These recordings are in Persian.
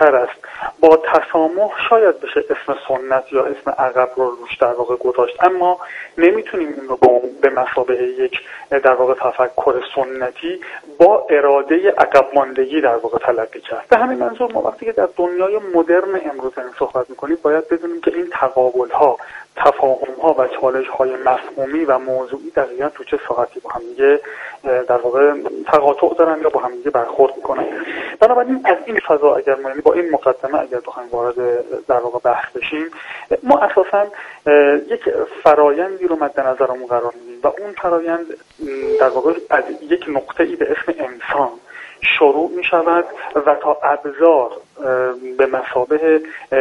تر است. با تسامح شاید بشه اسم سنت یا اسم عقب رو روش در واقع گذاشت، اما نمیتونیم این رو به مثابه یک در واقع تفکر سنتی با اراده عقب ماندگی در واقع تلقی کرد. به همین منظور ما وقتی که در دنیای مدرن امروز صحبت میکنیم باید بدونیم که این تقابل‌ها، تفاهم‌ها و چالش‌های مفهومی و موضوعی دقیقاً تو چه ساعتی با هم دیگه در واقع تقاطع دارن یا با هم دیگه برخورد میکنن. بنابراین از این فضا اگر ما، یعنی با این مقدمه اگر بخوایم وارد در واقع بحث بشیم، ما اساساً یک فرایندی رو مد نظرمون قرار میدیم و اون فرایند در واقع از یک نقطه‌ای به اسم انسان شروع می شود و تا ابزار به مثابه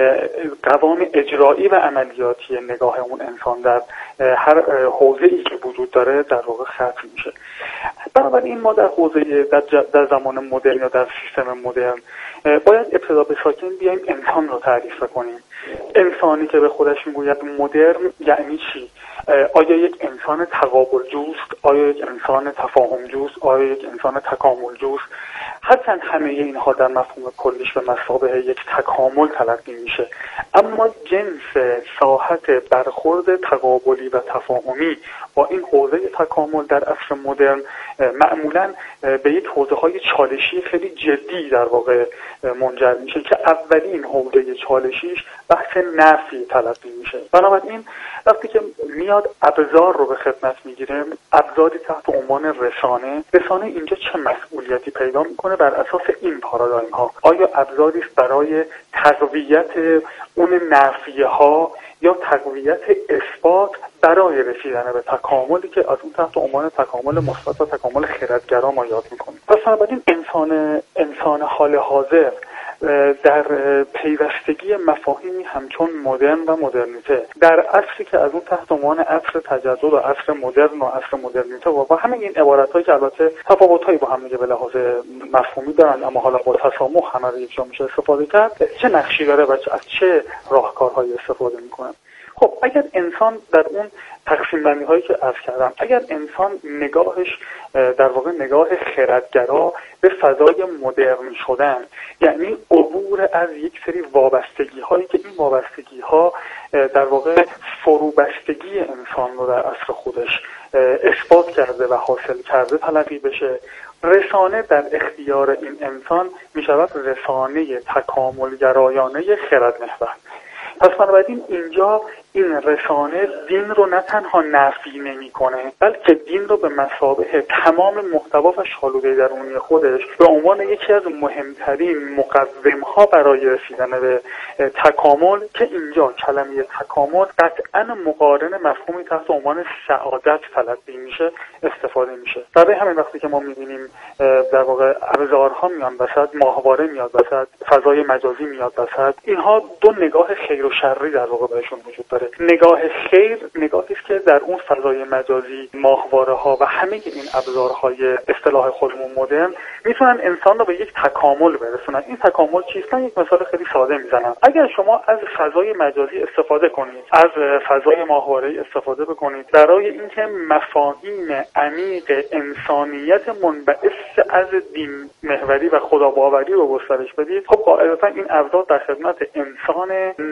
قوام اجرایی و عملیاتی نگاه اون انسان در هر حوزه‌ای که وجود داره در واقع ختم میشه. بنابراین ما در حوزه در زمان مدرن یا در سیستم مدرن باید ابتدا به ساکن بیایم انسان رو تعریف کنیم. انسانی که به خودش میگوید مدرن یعنی چی؟ آیا یک انسان تقابل جوست؟ آیا یک انسان تفاهم جوست؟ آیا یک انسان تکامل جوست؟ هرچند همه اینها در مفهوم کلیش به مثابه یک تکامل تلقی میشه، اما جنس ساحت برخورد تقابلی و تفاهمی با این حوزه تکامل در عصر مدرن معمولاً به یک حوزه‌های چالشی خیلی جدی در واقع منجر میشه که اولین حوزه چالشیش بحث نفی تلقی میشه. بنابراین وقتی که میاد ابزار رو به خدمت میگیره، ابزاری تحت عنوان رسانه اینجا چه مسئولیتی پیدا میکنه بر اساس این پارادایم ها؟ آیا ابزاری است برای تقویت اون نفیه ها یا تقویت اثبات برای رسیدن به تکاملی که از اون تحت عنوان تکامل مثبت و تکامل خردگرا ما یاد میکنیم؟ پس بنابراین انسان حال حاضر در پیوستگی مفاهیمی همچون مدرن و مدرنیته در عصری که از اون تحت عنوان عصر تجدد و عصر مدرن و عصر مدرنیته و با همه این عبارت‌هایی که البته تفاوت‌هایی با هم دیگه به لحاظ مفهومی دارن اما حالا با تسامح همه رو یکجا میشه استفاده کرد، چه نقشی داره و از چه راهکارهایی استفاده میکنه؟ خب اگر انسان در اون تقسیم بندی هایی که عرض کردم، اگر انسان نگاهش در واقع نگاه خردگرا به فضای مدرن شدن، یعنی عبور از یک سری وابستگی هایی که این وابستگی ها در واقع فروبستگی انسان رو در عصر خودش اثبات کرده و حاصل کرده تلقی بشه، رسانه در اختیار این انسان می شود رسانه تکاملگرایانه خرد محور. پس بنابراین اینجا این رسانه دین رو نه تنها نفی نمی‌کنه، بلکه دین رو به مثابه تمام محتوا و شالوده درونی خودش به عنوان یکی از مهمترین مقوم‌ها برای رسیدن به تکامل، که اینجا کلمه تکامل قطعاً مقارن مفهومی تحت عنوان سعادت تلقی میشه استفاده میشه. برای همین وقتی که ما می‌بینیم در واقع ابزارها میان وسط، ماهواره میاد وسط، فضای مجازی میاد وسط، اینها دو نگاه خیر و شری در واقع بهشون وجود داره. نگاه خیر نگاهی است که در اون فضای مجازی، ماهواره ها و همه این ابزارهای اصطلاح خودمون مدرن میتونن انسان رو به یک تکامل برسونن. این تکامل چیست؟ من یک مثال خیلی ساده میزنم. اگر شما از فضای مجازی استفاده کنید، از فضای ماهواره استفاده بکنید برای اینکه مفاهیم عمیق انسانیت منبعث از دین محوری و خداباوری رو گسترش بدید، خب قاعدتا این ابزار در خدمت انسان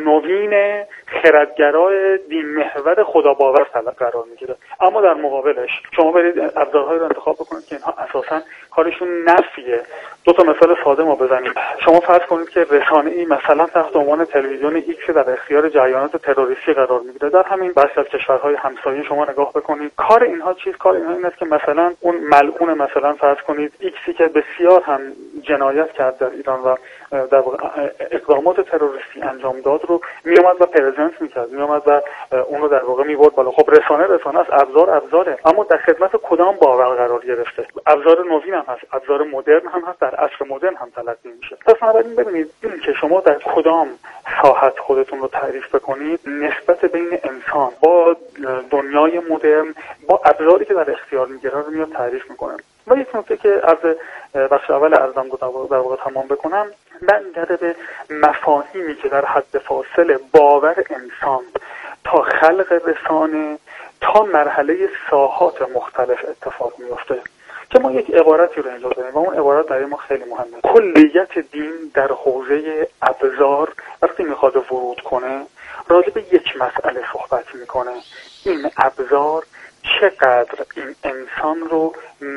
نوین خردگرای دین محور خداباور قرار میگیره. اما در مقابلش شما برید ابزارهایی رو انتخاب بکنید که اینها اساساً کارشون نفیه. دو تا مثال ساده ما بزنیم. شما فرض کنید که رسانه‌ای مثلا تحت عنوان تلویزیون ایکس در اختیار جریانات تروریستی قرار میگیره. در همین بخش از کشورهای همسایه شما نگاه بکنید، کار اینها چیست؟ کار اینها این است که مثلا اون ملعون مثلا فرض کنید ایکسی که بسیار هم جنایت کرد در ایران و در واقع اقدامات تروریستی انجام داد رو میومد و پرزنت میکرد، میومد و اون رو در واقع میبرد بالا. خب رسانه است، ابزاره، اما در خدمت کدام باور قرار گرفته؟ ابزار نوین هم هست، ابزار مدرن هم هست، در عصر مدرن هم تلقی میشه. پس بنابراین ببینید این که شما در کدام ساحت خودتون رو تعریف بکنید، نسبت بین انسان با دنیای مدرن با ابزاری که در اختیار میگیره رو میاد تعریف میکنه. و یک نکته که از بخش اول عرضم رو در واقع تمام بکنم، برمیگرده به مفاهیمی که در حد فاصل باور انسان تا خلق رسانه تا مرحله ساحات مختلف اتفاق میفته. که ما یک عبارتی رو اینجا داریم و اون عبارت برای ما خیلی مهمه. کلیت دین در حوزه ابزار وقتی میخواد ورود کنه راجع به یک مسئله صحبت میکنه: این ابزار چقدر این انسان رو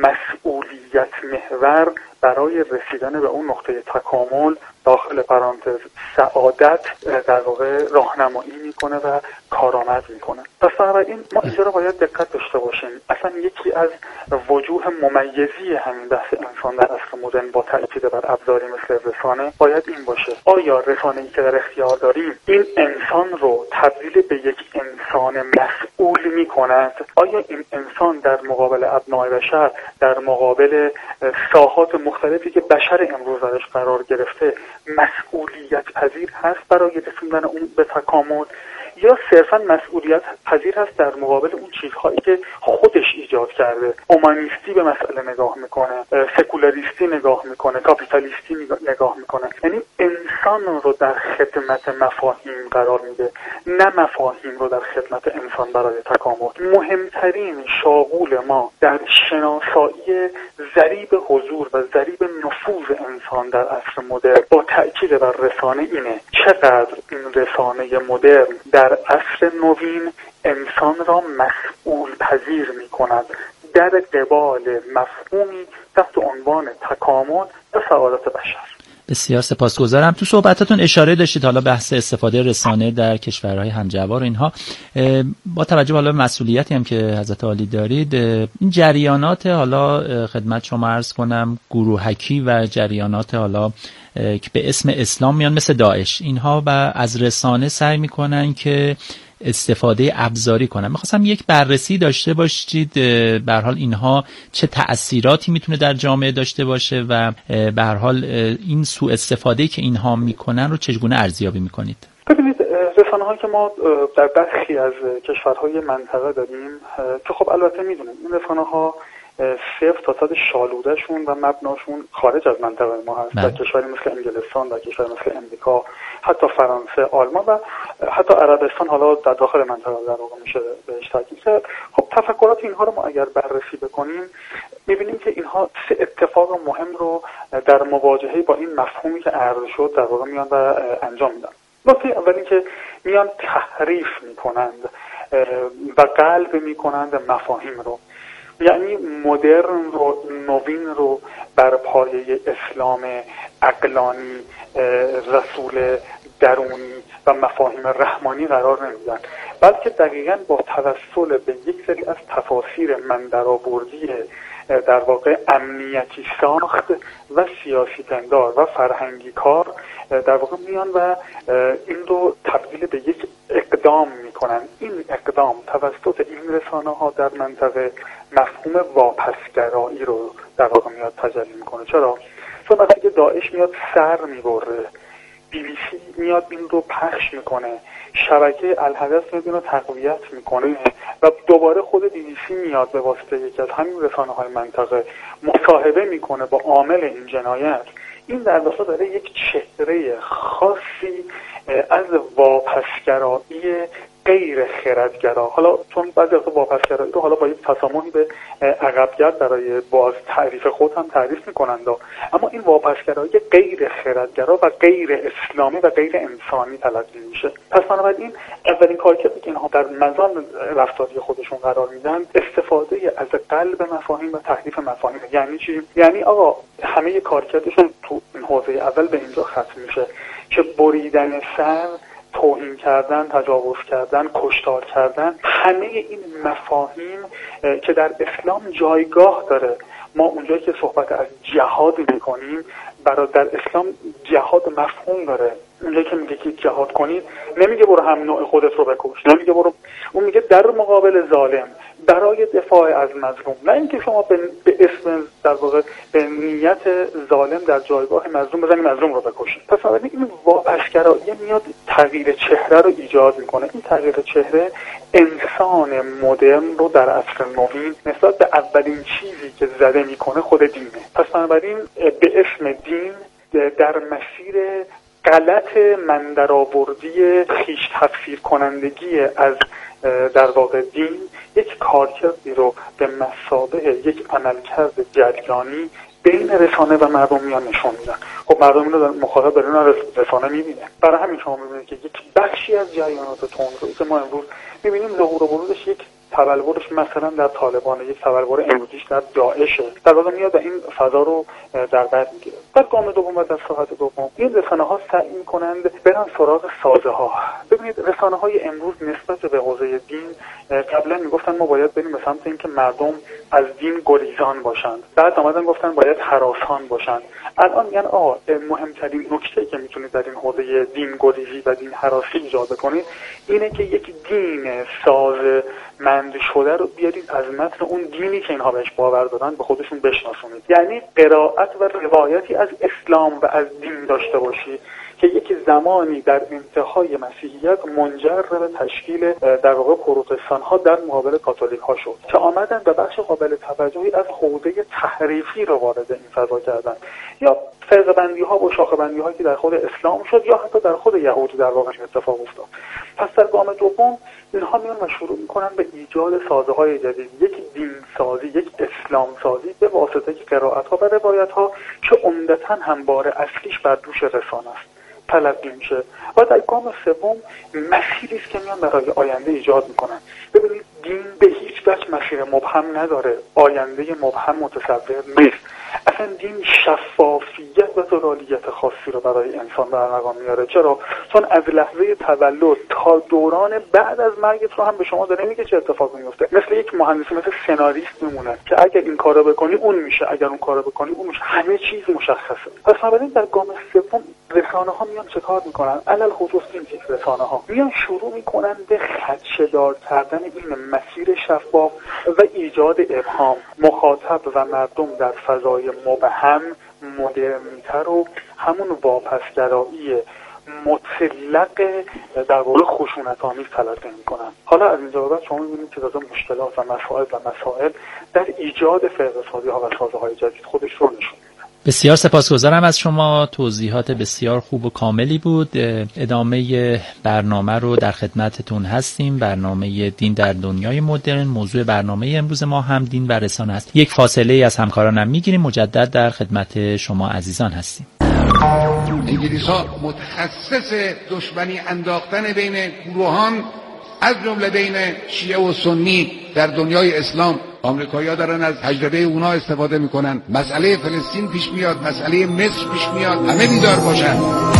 مسئولیت محور برای رسیدن به اون نقطه تکامل داخل پرانتز سعادت در واقع راهنمایی میکنه و کارآمد میکنه. پس بنابراین ما اینجا رو باید دقت داشته باشیم. اصلا یکی از وجوه ممیزی همین بحث انسان در عصر مدرن با تاکید بر ابزاری مثل رسانه باید این باشه: آیا رسانه‌ای که در اختیار داریم این انسان رو تبدیل به یک انسان مسئول میکند؟ آیا این انسان در مقابل ابناء بشر، در مقابل ساحات مختلفی که بشر امروز درش قرار گرفته مسئولیت پذیر هست برای رسوندن اون به تکامل، یا صرفا مسئولیت پذیر هست در مقابل اون چیزهایی که خودش ایجاد کرده؟ اومانیستی به مسئله نگاه میکنه، سکولاریستی نگاه میکنه، کاپیتالیستی نگاه میکنه. یعنی انسان رو در خدمت مفاهیم قرار میده، نه مفاهیم رو در خدمت انسان برای تکامل. مهمترین شاغول ما در شناسایی ضریب حضور و ضریب نفوذ انسان در عصر مدرن با تأکید بر رسانه اینه: چقدر این رسانه مدرن در عصر نوین انسان را مسئول پذیر می کند در قبال مفهومی تحت عنوان تکامل و سعادت بشر. بسیار سپاسگزارم. تو صحبتاتون اشاره داشتید حالا بحث استفاده رسانه در کشورهای همجوار و اینها. با توجه حالا به مسئولیتی هم که حضرت عالی دارید، این جریانات حالا خدمت شما عرض کنم گروهکی و جریانات حالا که به اسم اسلام میان مثل داعش، اینها و از رسانه سعی میکنن که استفاده ابزاری کنن. میخواستم یک بررسی داشته باشید به هر حال اینها چه تأثیراتی میتونه در جامعه داشته باشه و به هر حال این سوء استفاده که اینها میکنن رو چگونه ارزیابی میکنید؟ ببینید، رسانه‌هایی که ما در برخی از کشورهای منطقه داریم که خب البته میدونیم این رسانه‌ها صفر تا صد شالودهشون و مبناشون خارج از منطقه ما هست. در کشوری مثل انگلستان، در کشوری مثل امریکا، حتی فرانسه، آلمان و حتی عربستان حالا در داخل منطقه در واقع میشه بهش تاکید کرد. خب تفکرات اینها رو ما اگر بررسی بکنیم میبینیم که اینها سه اتفاق مهم رو در مواجهه با این مفهومی که عرض شد در واقع میان و انجام میدن. نکته اول این که میان تحریف میکنند و قلب میکنند مفاهیم رو. یعنی مدرن رو، نوین رو بر پایه اسلام عقلانی، رسول درونی و مفاهیم رحمانی قرار نمیدن، بلکه دقیقاً با توسل به یک سری از تفاسیر مندرآوردی در واقع امنیتی ساخت و سیاسی پندار و فرهنگی کار در واقع میان و این رو تبدیل به یک اقدام میکنن. این اقدام توسط این رسانه‌ها در منطقه مفهوم واپسگرایی رو در واقع میاد تجلی میکنه. چرا؟ چون وقتی که داعش میاد سر میبره، BBC میاد این رو پخش میکنه، شبکه الحدث میاد این رو تقویت میکنه و دوباره خود BBC میاد به واسطه یکی از همین رسانه‌های منطقه مصاحبه میکنه با عامل این جنایت، این در واقع داره یک چهره خاصی از واپسگرایی غیر خردگرا، حالا چون بعضی وقتا واپسگرایی رو حالا با یک تسامحی به عقبگرد برای باز تعریف خود هم تعریف میکنند، اما این واپسگرایی غیر خردگرا و غیر اسلامی و غیر انسانی تلقی میشه. پس بنابراین اولین کارکردی که اینها در مزان رفتاری خودشون قرار میدن استفاده از قلب مفاهیم و تحریف مفاهیم. یعنی چی؟ یعنی آقا همه کارکردشون تو این حوزه اول به اینجا ختم میشه که بریدن سر، توهین کردن، تجاوز کردن، کشتار کردن، همه این مفاهیم که در اسلام جایگاه داره. ما اونجایی که صحبت از جهاد میکنیم برای در اسلام جهاد مفهوم داره. اونجایی که میگه که جهاد کنید نمیگه برو هم نوع خودت رو بکش، نمیگه برو، اون میگه در مقابل ظالم برای دفاع از مظلوم، نه اینکه شما به اسم در واقع به نیت ظالم در جایگاه مظلوم بزنی مظلوم رو بکشید. پس این واپسگرایی میاد تغییر چهره رو ایجاد میکنه. این تغییر چهره انسان مدرن رو در عصر نوین نسبت به اولین چیزی که زده میکنه خود دینه. پس بنابراین به اسم دین در مسیر غلط مندرآوردی خویش تفسیر کنندگی از در واقع دین یک کارکردی رو به مثابه یک عملکرد جریانی بین رسانه و مردم میان نشون میدن. خب مردم اینو مخاطب برای رسانه میبینه. برای همین شما میبینید که یک بخشی از جریانات تندرویی که ما امروز میبینیم ظهور و بروزش یک تبلورش مثلا در طالبان، یک تبلور امروزیش در داعشه، در واقع میاد و این فضا رو در بر میگیره. در گام دوم و در ساحت دوم این رسانه‌ها سعی می‌کنند برن سراغ سازه‌ها. ببینید رسانه‌های امروز نسبت به حوزه دین قبلا میگفتن ما باید بریم به سمت اینکه مردم از دین گریزان باشند، بعد اومدن گفتن باید هراسان باشند، الان میگن مهمترین نکته که میتونید در این حوزه دین گریزی و دین هراسی ایجاد بکنید اینه که یک دین سازمند شده رو بیارید از متن اون دینی که اینها بهش باور دارن به خودشون بشناسونید. یعنی قرائت و روایتی از اسلام و از دین داشته باشید که یک زمانی در انتهای مسیحیت منجر به تشکیل در واقع پروتستان ها در مقابل کاتولیک ها شد که آمدن به بخش قابل توجهی از حوزه تحریفی رو وارد این فضا کردن، یا فرقه بندی ها و شاخه بندی هایی که در خود اسلام شد یا حتی در خود یهود در واقع اتفاق افتاد. پس در گام دوم اینها میان و شروع میکنن به ایجاد سازه های جدید، یک دین سازی، یک اسلام سازی به واسطه قرائت ها و روایت ها که عمدتاً هم بار اصلیش بر دوش رسانه است تلقی میشه. و در گام سوم مسیری است که میان برای آینده ایجاد میکنن. ببینید دین به هیچ وجه مسیر مبهم نداره، آینده مبهم متصور نیست. اصلا دین شفافیت و زلالیت خاصی رو برای انسان در مقام میاره. چرا؟ چون از لحظه تولد تا دوران بعد از مرگت رو هم به شما داره میگه چه اتفاقی میفته. مثل یک مهندسی، مثل سناریست میمونه که اگر این کارو بکنی اون میشه، اگر اون کارو بکنی اون میشه، همه چیز مشخصه. پس بنابراین در گام سوم رسانه‌ها میان چه کار میکنن؟ علل خصوص این تیپ رسانه‌ها میان شروع میکنن به خدشه‌دار کردن این مسیر شفاف و ایجاد ابهام. مخاطب و مردم در فضای مبهم مدرنی‌تر و همون واپسگرایی مطلق در واقع خشونت‌آمیز تلقی می‌کنن. حالا از اینجا بعد شما می‌بینید که تازه مشکلات و مسائل در ایجاد فرقه‌سازی‌ها و سازه‌های جدید خودش رو نشون میده. بسیار سپاسگزارم از شما، توضیحات بسیار خوب و کاملی بود. ادامه برنامه رو در خدمتتون هستیم. برنامه دین در دنیای مدرن، موضوع برنامه امروز ما هم دین و رسانه است. یک فاصله از همکارانم میگیریم، مجدد در خدمت شما عزیزان هستیم. انگلیس‌ها متخصص دشمنی انداختن بین گروهان از جمله بین شیعه و سنی در دنیای اسلام. آمریکایی‌ها دارن از تجربه اونا استفاده میکنن. مسئله فلسطین پیش میاد، مسئله مصر پیش میاد، همه بیدار باشن.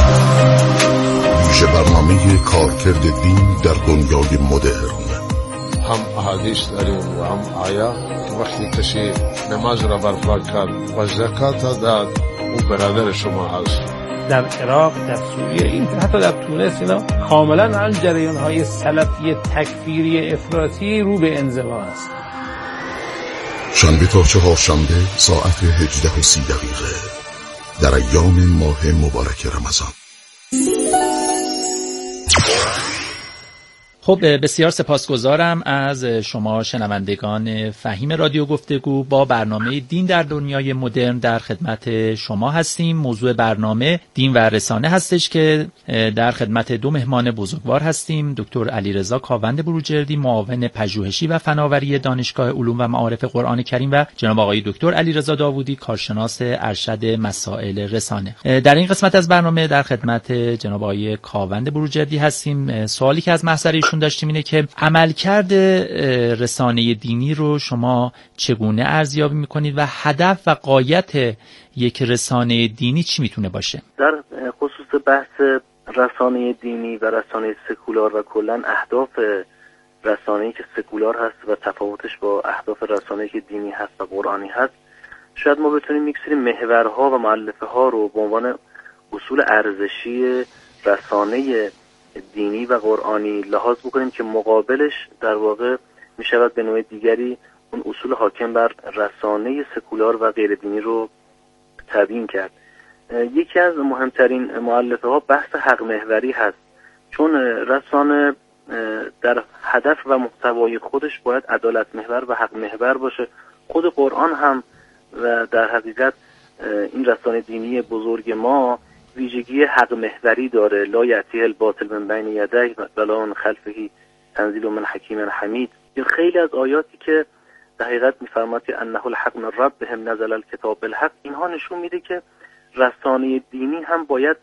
ویژه برنامه کارکرد دین در دنیای مدرن. هم احادیث داریم و هم آیات که وقتی کسی نماز را برپا کرد و زکات داد او برادر شما هست. در عراق، در سوریه، این حتی در تونس اینا کاملا عن جریان‌های سلفی تکفیری افراطی رو به انزوا است. شنبه تا چهارشنبه ساعت 18:30 در ایام ماه مبارک رمضان. خب بسیار سپاسگزارم از شما شنوندگان فهیم رادیو گفتگو. با برنامه دین در دنیای مدرن در خدمت شما هستیم. موضوع برنامه دین و رسانه هستش که در خدمت دو مهمان بزرگوار هستیم. دکتر علیرضا کاوند بروجردی، معاون پژوهشی و فناوری دانشگاه علوم و معارف قرآن کریم، و جناب آقای دکتر علیرضا داوودی، کارشناس ارشد مسائل رسانه. در این قسمت از برنامه در خدمت جناب آقای کاوند بروجردی هستیم. سوالی که از محضر داشتیم اینه که عملکرد رسانه دینی رو شما چگونه ارزیابی میکنید و هدف و غایت یک رسانه دینی چی میتونه باشه؟ در خصوص بحث رسانه دینی و رسانه سکولار و کلا اهداف رسانه‌ای که سکولار هست و تفاوتش با اهداف رسانه‌ای که دینی هست و قرآنی هست، شاید ما بتونیم یک سری محورها و مؤلفه ها رو به عنوان اصول ارزشی رسانه دینی و قرآنی لحاظ بکنیم که مقابلش در واقع می شود به نوع دیگری اون اصول حاکم بر رسانه سکولار و غیر دینی رو تبیین کرد. یکی از مهمترین مؤلفه ها بحث حق محوری هست، چون رسانه در هدف و محتوای خودش باید عدالت محور و حق محور باشه. خود قرآن هم و در حقیقت این رسانه دینی بزرگ ما ویژگی حق محوری داره. لا یأتیه الباطل من بین یدیه ولا من خلفه تنزیل من حکیم حمید. خیلی از آیاتی که در حقیقت می‌فرماد که انه الحق من ربهم نزل الکتاب بالحق، اینها نشون میده که رسانه دینی هم باید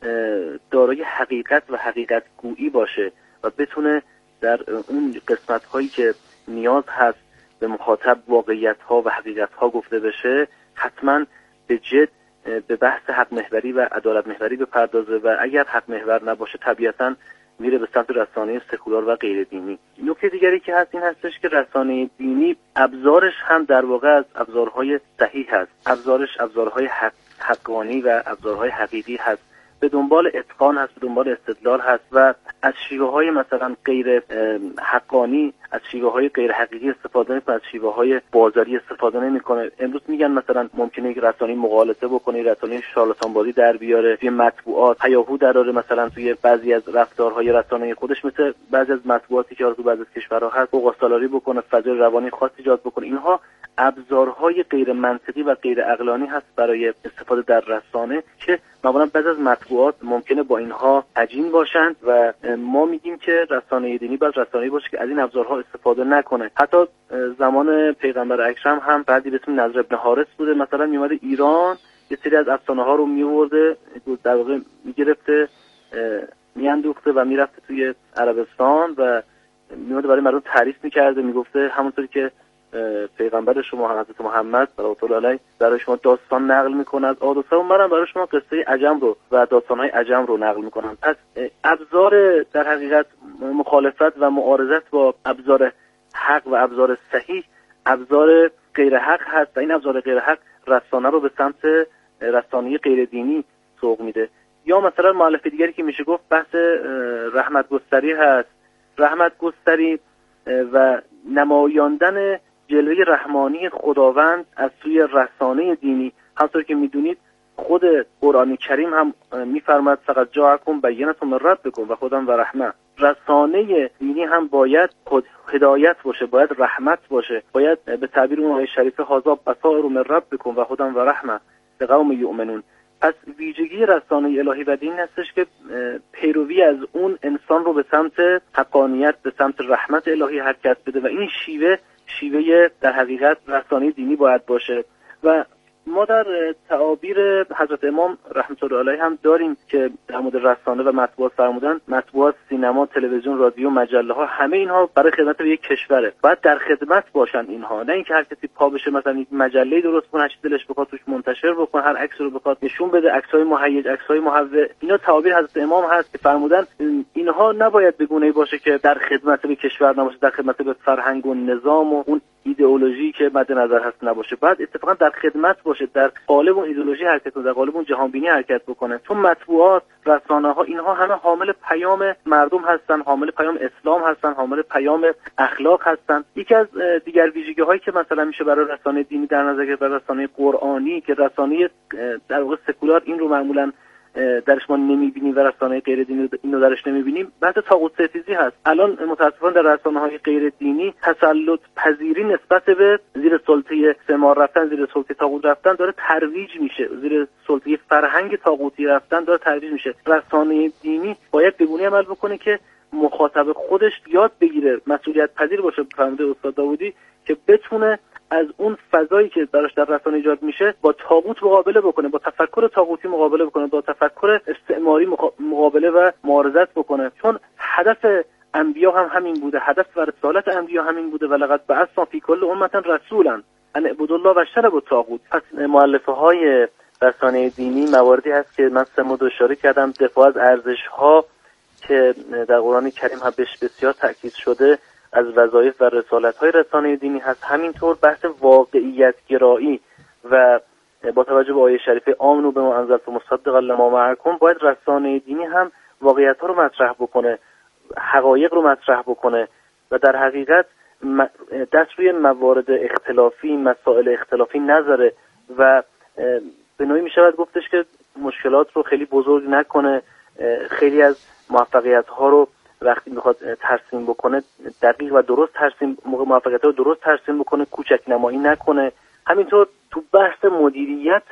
دارای حقیقت و حقیقت گویی باشه و بتونه در اون قسمت هایی که نیاز هست به مخاطب واقعیت ها و حقیقت ها گفته بشه حتما به جد به بحث حق محوری و عدالت محوری بپردازه و اگر حق محور نباشه طبیعتاً میره به سمت رسانه سکولار و غیر دینی. نکته دیگری که هست این هستش که رسانه دینی ابزارش هم در واقع از ابزارهای صحیح هست، ابزارهای حقانی و ابزارهای حقیقی هست، به دنبال اتقان هست، به دنبال استدلال هست و از شیوه‌های مثلا غیر حقانی، از شیوه‌های غیر حقیقی استفاده نمی‌کنه، از شیوه‌های بازاری استفاده نمی‌کنه. امروز میگن مثلا ممکنه یک رسانه‌ای مغالطه بکنه، رسانه‌ای شارلاتان بازی در بیاره، توی مطبوعات هیاهو دراره، مثلا توی بعضی از رفتارهای رسانه‌ای خودش مثل بعضی از مطبوعاتی که تو بعضی از کشورها هست فوق‌العاده بکنه، فضای روانی خاص ایجاد بکنه. اینها ابزارهای غیر منطقی و غیر عقلانی هست برای استفاده در رسانه که معمولا بعضی از مطبوعات ممکنه با اینها عجین باشند و ما میگیم که رسانه دینی باید رسانه‌ای باشه که از این ابزارها استفاده نکنه. حتی زمان پیغمبر اکرم هم بعدی به اسم نضر ابن حارث بوده، مثلا میومده ایران یه سری از افسانه ها رو میورده، در واقع میگرفته میاندوخته و میرفته توی عربستان و میومده برای مردم تعریف میکرده، میگفته همونطوری که پیغمبر شما حضرت محمد صلوات الله علیه برای شما داستان نقل میکنه از عاد و ثمود، منم برای شما قصه عجم رو و داستانهای عجم رو نقل میکنم. پس ابزار در حقیقت مخالفت و معارضت با ابزار حق و ابزار صحیح ابزار غیر حق هست و این ابزار غیر حق رسانه رو به سمت رسانه غیر دینی سوق میده. یا مثلا مؤلفه دیگری که میشه گفت بحث رحمت گستری هست، رحمت گستری و نمایاندن جلوه رحمانی خداوند از سوی رسانه دینی. همونطور که میدونید خود قرآن کریم هم میفرماد فقط جاءکم بینة من ربکم و هدی و رحمه. رسانه دینی هم باید هدایت باشه، باید رحمت باشه، باید به تعبیر اون آیه شریفه هذا بصائر من ربکم و هدی و رحمه لقوم یؤمنون. پس ویژگی رسانه الهی و دین هستش که پیروی از اون انسان رو به سمت حقانیت، به سمت رحمت الهی حرکت بده و این شیوه در حقیقت رسانه دینی باید باشه. و ما در تعابیر حضرت امام رحمت الله علیه هم داریم که در مورد رسانه و مطبوعات فرمودن مطبوعات، سینما، تلویزیون، رادیو، مجله ها همه اینها برای خدمت به یک کشوره، باید در خدمت باشن اینها، نه اینکه هر کسی پا بشه مثلا یک مجله درست کنه، هر چی دلش بخواد توش منتشر بکنه، هر عکس رو بخواد نشون بده، عکسای مهیج، عکسای محو. اینا تعابیر حضرت امام هست که فرمودن اینها نباید به گونه‌ای باشه که در خدمت به کشور نباشه، در خدمت به فرهنگ و نظام و اون ایدئولوژی که مد نظر هست نباشه، بعد اتفاقا در خدمت باشه، در قالب اون ایدئولوژی حرکت کنه، در قالب اون جهانبینی حرکت بکنه. چون مطبوعات، رسانه‌ها اینها همه حامل پیام مردم هستن، حامل پیام اسلام هستن، حامل پیام اخلاق هستن. یکی از دیگر ویژگی‌هایی که مثلا میشه برای رسانه دینی در نظر گرفت، برای رسانه قرآنی که رسانه در واقع سکولار این رو معمولاً درش ما نمیبینیم و رسانه غیر دینی اینو درش نمیبینیم، بحث طاغوت ستیزی هست. الان متاسفانه در رسانه‌های غیر دینی تسلط پذیری نسبت به زیر سلطه استعمار رفتن، زیر سلطه طاغوت رفتن داره ترویج میشه، زیر سلطه فرهنگ طاغوتی رفتن داره ترویج میشه. رسانه دینی باید به گونه‌ای عمل بکنه که مخاطب خودش یاد بگیره، مسئولیت پذیر باشه، فرموده استاد داوودی، که بتونه از اون فضایی که براش در رسانه ایجاد میشه با طاغوت مقابله بکنه، با تفکر طاغوتی مقابله بکنه، با تفکر استعماری مقابله و معارضت بکنه. چون هدف انبیا هم همین بوده، هدف و رسالت انبیا همین بوده، ولقد بعثنا فی کل امة رسولا ان اعبدوا الله واجتنبوا الطاغوت. پس مؤلفه‌های رسانه دینی مواردی هست که من سمود اشاره کردم، دفاع از ارزش‌ها که در قرآن کریم هم بهش بسیار تاکید شده از وظایف و رسالت‌های رسانه دینی هست. همینطور بحث واقعیت گرایی و با توجه به آیه شریفه آمنوا بما انزلت مصدقا لما معکم، باید رسانه دینی هم واقعیت‌ها رو مطرح بکنه، حقایق رو مطرح بکنه و در حقیقت دست روی موارد اختلافی، مسائل اختلافی نذاره و به نوعی میشود گفتش که مشکلات رو خیلی بزرگ نکنه، خیلی از موفقیت‌ها رو وقتی میخواد ترسیم بکنه دقیق و درست ترسیم، موفقیت‌ها رو درست ترسیم بکنه، کوچک نمایی نکنه. همینطور تو بحث مدیریت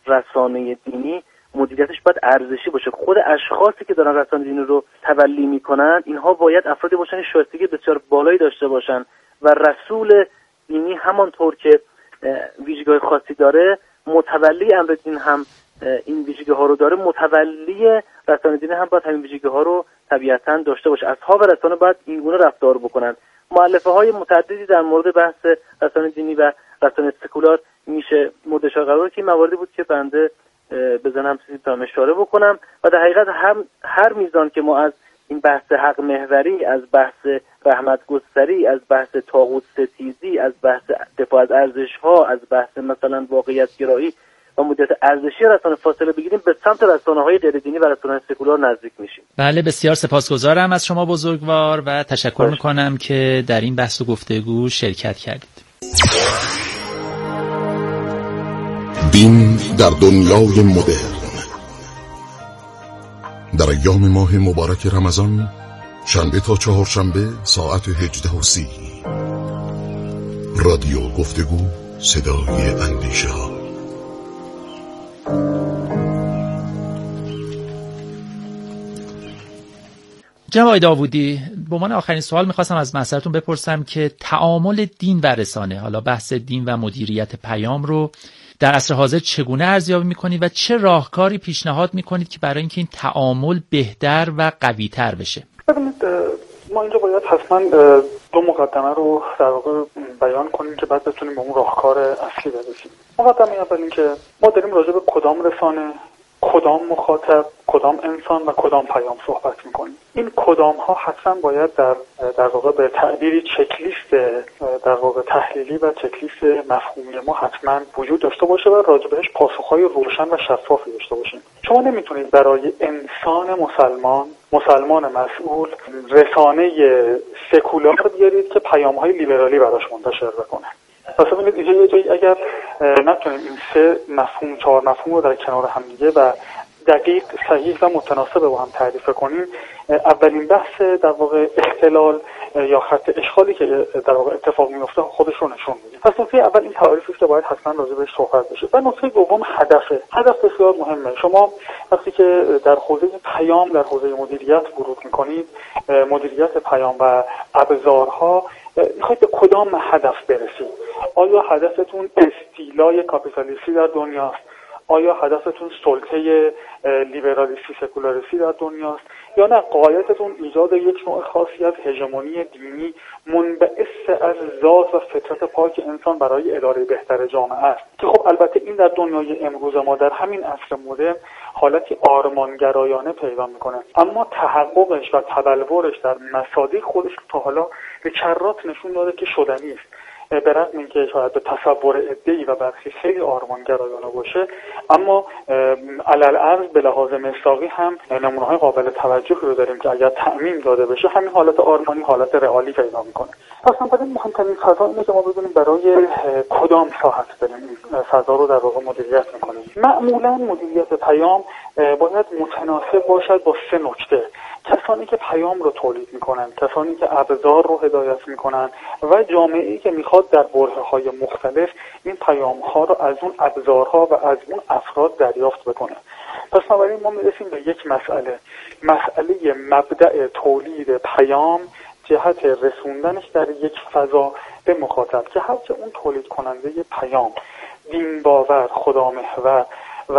رسانه دینی، مدیریتش باید ارزشی باشه. خود اشخاصی که دارن رسانه دینی رو تولی میکنن اینها باید افرادی باشن شایستگی بسیار بالایی داشته باشن و رسول دینی همانطور که ویژگی‌های خاصی داره، متولی امر دین هم این ویژگی‌ها رو داره، متولی رسانه دینی هم باید همین ویژگی‌ها رو طبیعتاً داشته باشه. اصحاب رسانه باید این گونه رفتار بکنن. مؤلفه‌های متعددی در مورد بحث رسانه دینی و رسانه سکولار میشه مورد اشاره قرار که این مواردی بود که بنده بزنم تا اشاره بکنم و در حقیقت هر میزان که ما از این بحث حق محوری، از بحث رحمت گستری، از بحث طاغوت ستیزی، از بحث دفاع از ارزش‌ها، از بحث مثلا واقعیت گرایی و مدیریت ارزشی رسانه فاصله بگیریم، به سمت رسانه‌های غیر دینی و رسانه‌های سکولار نزدیک میشیم. بله، بسیار سپاسگزارم از شما بزرگوار و تشکر میکنم که در این بحث و گفتگو شرکت کردید. دین در دنیای مدرن. در ایام ماه مبارک رمضان، شنبه تا چهارشنبه ساعت 18:30. رادیو گفتگو، صدای اندیشه ها. جناب داوودی، به عنوان آخرین سوال میخواستم از محضرتون بپرسم که تعامل دین و رسانه، حالا بحث دین و مدیریت پیام رو در عصر حاضر چگونه ارزیابی میکنید و چه راهکاری پیشنهاد میکنید که برای اینکه این تعامل بهتر و قوی‌تر بشه؟ ببینید، ما اینجا باید حتما دو مقدمه رو در واقع بیان کنیم که بعد بتونیم به اون راهکار اصلی برسیم. مقدمه اول این که ما داریم راجع به کدام رسانه، کدام مخاطب، کدام انسان و کدام پیام صحبت میکنیم. این کدام ها حتما باید در واقع به تعبیری چکلیست در واقع تحلیلی و چکلیست مفهومی ما حتما وجود داشته باشه و راجع بهش پاسخهای روشن و شفافی داشته باشیم. شما نمیتونید برای انسان مسلمان مسئول رسانه سکولار بیارید که پیام‌های لیبرالی براش منتشر بکنه. پس ببینید اینجا یه جایی اگر نتونیم این سه مفهوم، چهار مفهوم رو در کنار هم دیگه و دقیق، صحیح و متناسب با هم تعریف کنیم، اولین بحث در واقع اختلال یا خط اشغالی که در واقع اتفاق میفته خودش رو نشون میده. پس نکته اول این تعریفی که باید حتما راجع بهش صحبت بشه. و نکته دوم هدف بسیار مهمه. شما وقتی که در حوزه پیام، در حوزه مدیریت ورود میکنید، مدیریت پیام و ابزارها، میخواید به کدام هدف برسید؟ آیا هدفتون استیلای کاپیتالیستی در دنیاست؟ آیا هدفتون سلطه لیبرالیستی سکولاریستی در دنیاست؟ یا نه غایتتون ایجاد یک نوع خاصی از هژمونی دینی منبعث از ذات و فطرت پاک انسان برای اداره بهتر جامعه است؟ که خب البته این در دنیای امروز ما در همین عصر مدرن حالتی آرمانگرایانه پیدا میکنه، اما تحققش و تبلورش در مصادیق خودش تا حالا به کرات نشون داده که شدنی است. به رغم اینکه شاید به تصور عده‌ای و برخی خیلی آرمانگرایانه باشه، اما علالعرض به لحاظ مصداقی هم نمونه‌های قابل توجهی رو داریم که اگر تعمیم داده بشه همین حالت آرمانی حالت رئالی پیدا میکنه. اصلا بعد مهمترین فضا اینه که ما ببینیم برای کدام ساحت داریم این فضا رو در واقع مدیریت میکنیم. معمولا مدیریت پیام باید متناسب باشد با سه نکته: کسانی که پیام رو تولید میکنن، کسانی که ابزار رو هدایت میکنن و جامعه‌ای که میخواد در برهه‌های مختلف این پیام‌ها رو از اون ابزارها و از اون افراد دریافت بکنه. پس بنابراین ما میرسیم به یک مسئله مبدأ تولید پیام جهت رسوندنش در یک فضا به مخاطب که هرچه اون تولید کننده پیام دین باور، خدا محور و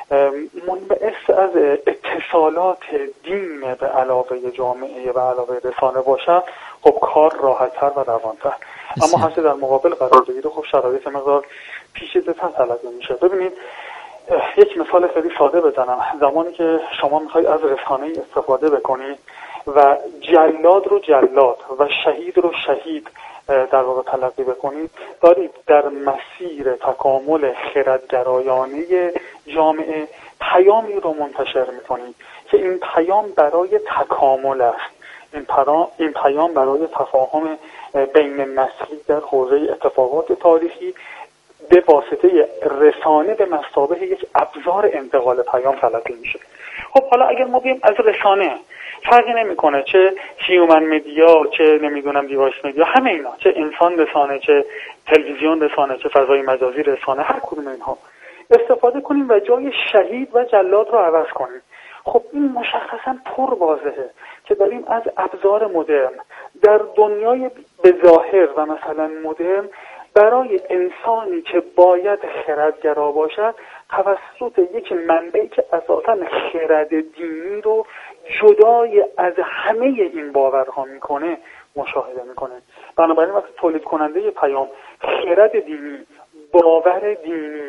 منبعث از اتصالات دین به علاوه جامعه و علاوه رسانه باشه، خب کار راحت‌تر و روان‌تر. اما هرچه در مقابل قرار بگیره خب شرایط مقدار پیچیده‌تر طلب میشه. ببینید یک مثال خیلی ساده بزنم. زمانی که شما میخواید از رسانه استفاده بکنید و جلاد رو جلاد و شهید رو شهید در واقع تلقی بکنید، دارید در مسیر تکامل خردگرایانه جامعه پیامی رو منتشر میکنید که این پیام برای تکامل است. این پیام برای تفاهم بین نسلی در حوزه اتفاقات تاریخی به واسطه رسانه به مثابه یک ابزار انتقال پیام تلقی میشه. خب حالا اگر ما بیم از رسانه، فرقی نمیکنه چه هیومن مدیا، چه نمیدونم دیوایس مدیا، همه اینا، چه انسان رسانه، چه تلویزیون رسانه، چه فضای مجازی رسانه، هر کدوم اینها استفاده کنیم و جای شهید و جلاد رو عوض کنیم. خب این مشخصا پر واضحه که داریم از ابزار مدرن در دنیای به ظاهر و مثلا مدرن برای انسانی که باید خردگرا باشد توسط یک منبعی که اساساً خرد دینی رو جدای از همه این باورها میکنه مشاهده میکنه. بنابراین وقتی تولید کننده پیام خرد دینی، باور دینی،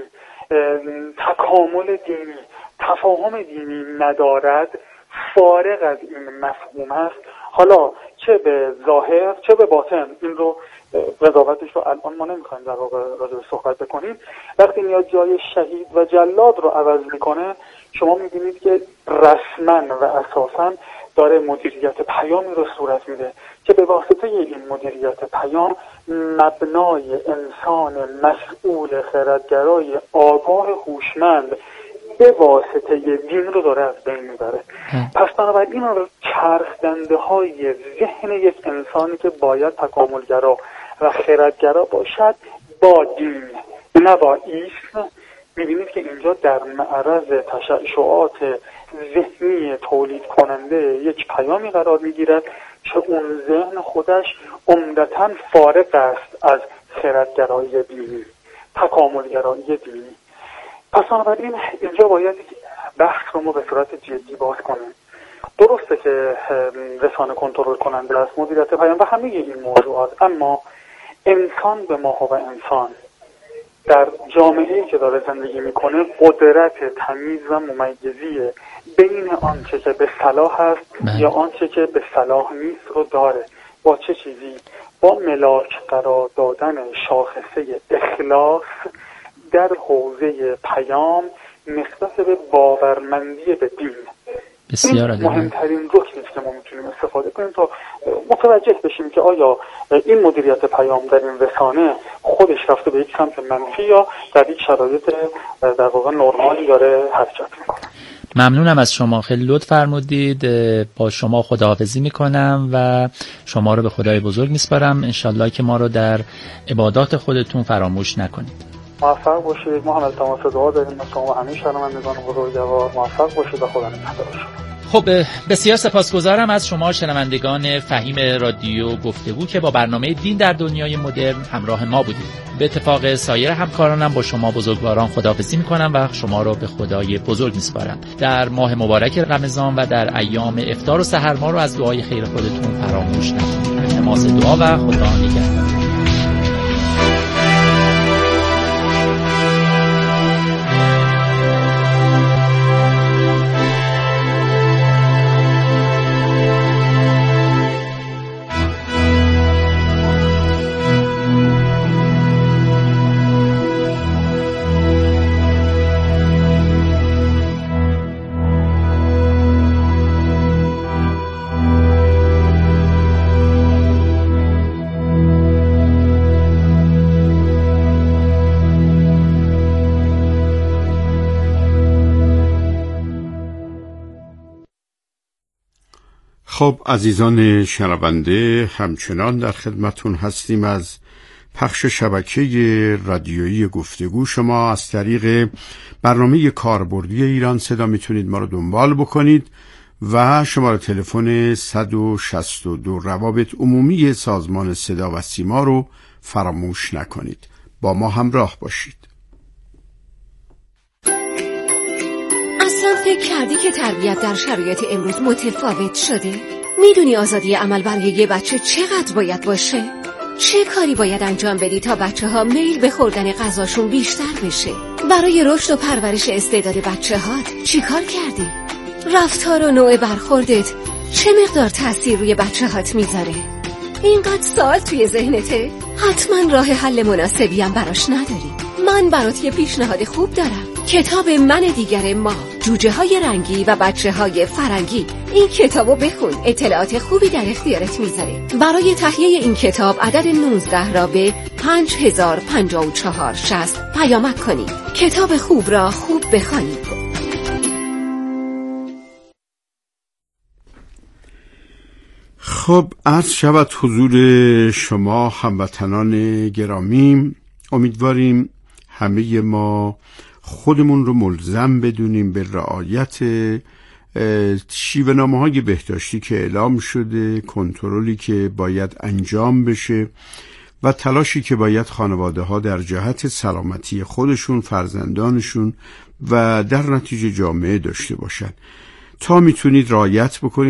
تکامل دینی، تفاهم دینی ندارد، فارغ از این مفهوم است، حالا چه به ظاهر چه به باطن، این رو قضاوتش رو الان ما نمیخوایم در واقع راجع به صحبت بکنیم، وقتی میاد جای شهید و جلاد رو عوض میکنه شما میبینید که رسما و اساسا داره مدیریت پیامی رو صورت میده که به واسطه این مدیریت پیام مبنای انسان مسئول خردگرای آگاه هوشمند به واسطه دین رو داره از بین میبره. پس بنابراین این چرخدنده های ذهن یک انسانی که باید تکاملگرا و خردگرا باشد با دین نه با ایسم، میبینید که اینجا در معرض تشعشعات ذهنی تولید کننده یک پیامی قرار میگیرد که اون ذهن خودش عمدتاً فارغ است از خردگرایی دینی، تکاملگرایی دینی. پس بنابراین اینجا باید بحث رو ما به صورت جدی باز کنیم. درسته که رسانه کنترل کننده است، مدیریت پیام و همه این موضوعات، اما انسان به ماهو و انسان در جامعه‌ای که داره زندگی میکنه قدرت تمییز و ممیزی بین آنچه که به صلاح است یا آنچه که به صلاح نیست رو داره. با چه چیزی؟ با ملاک قرار دادن شاخصه اخلاص در حوزه پیام نسبت به باورمندی به دین. بسیار این مهمترین رکنی که ما میتونیم استفاده کنیم تا متوجه بشیم که آیا این مدیریت پیام در این رسانه خودش رفته به یک سمت منفی یا در یک شرایط در واقع نرمالی داره حرکت میکنه. ممنونم از شما، خیلی لطف فرمودید. با شما خداحافظی میکنم و شما رو به خدای بزرگ میسپارم. انشالله که ما رو در عبادات خودتون فراموش نکنید. موفق باشید. ما هم التماس دعا داریم از شما و همه شنوندگان بزرگوار. موفق باشید و خدا نگهدار شما. خب بسیار سپاسگزارم از شما شنوندگان فهیم رادیو گفتگو که با برنامه دین در دنیای مدرن همراه ما بودید. به اتفاق سایر همکارانم با شما بزرگواران خداحافظی میکنم و شما را به خدای بزرگ میسپارم. در ماه مبارک رمضان و در ایام افطار و سحر ما رو از دعای خیر خودتون فراموش نکنید. نماز دعا و خدا نگهدار. خب عزیزان شنونده، همچنان در خدمتون هستیم از پخش شبکه رادیویی گفتگو. شما از طریق برنامه کاربردی ایران صدا میتونید ما رو دنبال بکنید و شماره تلفن 162 روابط عمومی سازمان صدا و سیما رو فراموش نکنید. با ما همراه باشید. اصلا فکر کردی که تربیت در شرایط امروز متفاوت شده؟ میدونی آزادی عمل برای یه بچه چقدر باید باشه؟ چه کاری باید انجام بدی تا بچه‌ها میل به خوردن غذاشون بیشتر بشه؟ برای رشد و پرورش استعداد بچه‌هات چی کار کردی؟ رفتار و نوع برخوردت چه مقدار تأثیر روی بچه‌هات میذاره؟ اینقدر سوال توی ذهنته؟ حتما راه حل مناسبی هم براش نداری. من برات یه پیشنهاد خوب دارم. کتاب من دیگر ما، جوجه های رنگی و بچه های فرنگی. این کتابو بخون، اطلاعات خوبی در اختیارت میذاره. برای تهیه این کتاب عدد 19 را به 505460 پیامک کنید. کتاب خوب را خوب بخوانید. خب عرض شود حضور شما هموطنان گرامی، امیدواریم همه ما خودمون رو ملزم بدونیم به رعایت شیوه‌نامه‌های بهداشتی که اعلام شده، کنترلی که باید انجام بشه و تلاشی که باید خانواده‌ها در جهت سلامتی خودشون، فرزندانشون و در نتیجه جامعه داشته باشن. تا میتونید رعایت بکنید